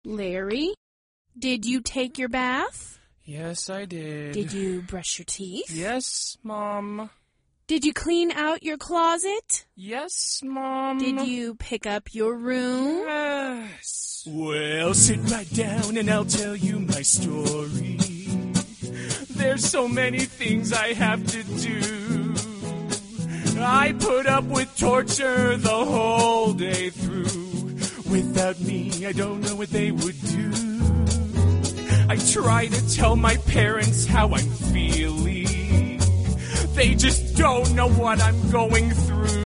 Larry, did you take your bath? Yes, I did. Did you brush your teeth? Yes, Mom. Did you clean out your closet? Yes, Mom. Did you pick up your room? Yes. Well, sit right down and I'll tell you my story. There's so many things I have to do. I put up with torture the whole day through. Without me, I don't know what they would do. I try to tell my parents how I'm feeling. They just don't know what I'm going through.